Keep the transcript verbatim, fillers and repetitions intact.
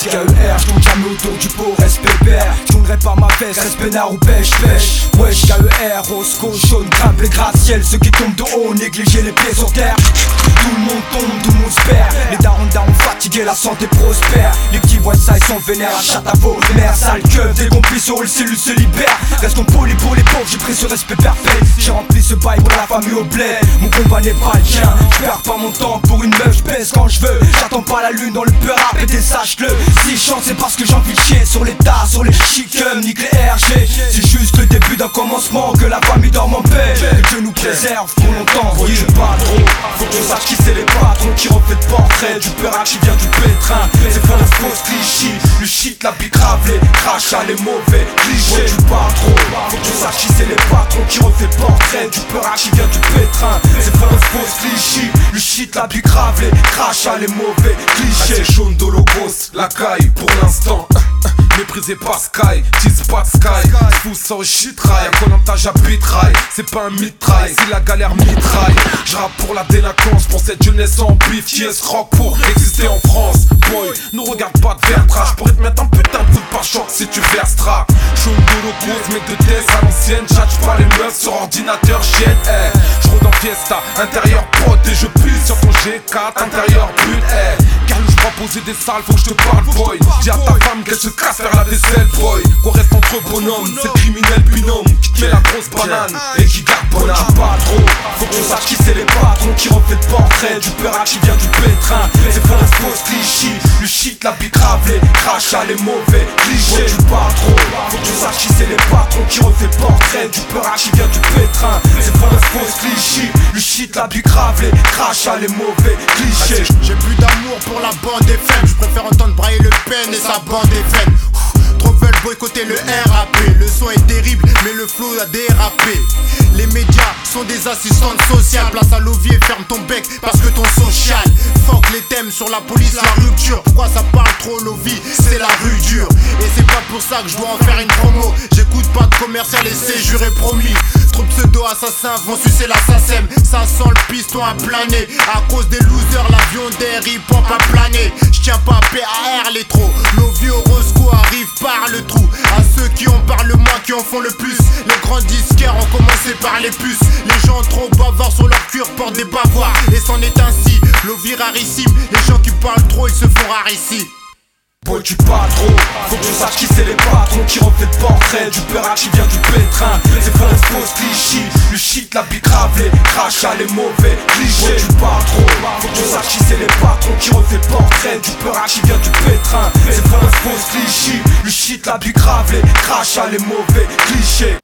K E R, je tourne jamais autour du pot, respect père. Je tournerai pas ma veste, respect nard ou pêche pêche. Wesh K E R, Roscoe, jaune, grimpe les gratte-ciel. Ceux qui tombent de haut, négliger les pieds sur terre. Tout le monde tombe, tout le monde se perd. Les darons darons fatigués, la santé prospère. Les petits voient ça, ils sont vénères à Châtavo. Mère, sale keuf, dès qu'on plie sur le cellule se libère. Restons polis pour les pauvres, j'ai pris ce respect parfait. J'ai rempli ce bail pour la famille au bled. Mon combat n'est pas le tien, je perds pas mon temps pour une meuf, je baisse quand je veux. J'attends pas la lune dans le peur rap et sache-le. Si je chante c'est parce que j'ai envie de chier sur les tas, sur les chickums, nique les R G. C'est juste le début d'un commencement, que la famille dorme en paix. Que Dieu nous préserve pour longtemps, voyez pas trop. Faut que tu saches qui c'est les patrons qui refait le portrait du peur qui vient du pétrin. C'est pour la fausse cliché, le shit, la bicrave, les crachats, les mauvais clichés. Tu parles trop, faut que tu saches qui c'est les patrons qui refait le portrait du peur qui vient du pétrin. C'est pour la fausse cliché, le shit, la bicrave, les crachats, les mauvais clichés. C'est jaune Dologos, la caille pour l'instant. Méprisé par Sky, tease pas de Sky. Fou sans shit rail, un Koh-Lanta j'habiterai. C'est pas un mitraille, c'est la galère mitraille. J'rappe pour la délinquance, pour cette jeunesse en bif qui est rock pour exister en France. Boy, nous regarde pas de vertra. J'pourrais te mettre un putain de coup de pare-choc si tu verseras. Jaune Dologos, mec de test à l'ancienne. J'atche pas les meufs sur ordinateur, chienne. Eh, j'rôde en fiesta, intérieur prod et je pue sur ton G quatre, intérieur bulle. Eh, Carlou, j'pas poser des salles, faut que je te parle, boy. Dis à ta femme qu'elle se casse faire la vaisselle, boy. Qu'on reste entre bonhommes, c'est le criminel binôme qui te met la grosse banane et qui garde bonheur. Tu pas trop, faut que tu saches qui c'est les patrons qui refait le portrait du peur qui vient du pétrin. C'est pour la fausse cliché, le shit, la bicrave, les crachats, les mauvais clichés. Tu pas trop, faut que tu saches qui c'est les patrons qui refait le portrait du peur qui vient du pétrin. C'est pour la fausse cliché, le shit, la bicrave, les crachats, les mauvais clichés. J'ai plus d'amour pour la bande F M, je préfère entendre brailler le pen et sa bande F M. Trop veulent boycotter le R A P. Le son est terrible mais le flow a dérapé. Les médias sont des assistantes sociales. Place à l'ovier, ferme ton bec parce que ton social. Fuck les thèmes sur la police, la rupture. Pourquoi ça parle trop l'ovie, c'est la rue dure. Et c'est pas pour ça que je dois en faire une promo. J'écoute pas de commercial et c'est juré promis. Trop pseudo assassins vont sucer la S A C E M. Ça sent le piston à planer. À cause des losers l'avion d'air hip hop a plané. J'tiens pas P A R les trop. Nos vieux Roscoe arrivent par le trou. À ceux qui en parlent le moins, qui en font le plus. Les grands disquaires ont commencé par les puces. Les gens trop bavards sur leur cuir portent des bavoirs. Et c'en est ainsi, l'ovi rarissime. Les gens qui parlent trop, ils se font rares ici. Boy tu pas trop, faut que tu saches qui c'est les patrons qui refait le portrait du peur qui vient du pétrin. C'est pour la fausse cliché, le shit, la bicrave, les crachats, les mauvais clichés. Tu pas trop, faut que tu saches qui c'est les patrons qui refait le portrait du peur qui vient du pétrin. C'est pour la fausse cliché, le shit, la bicrave, les crachats, les mauvais clichés.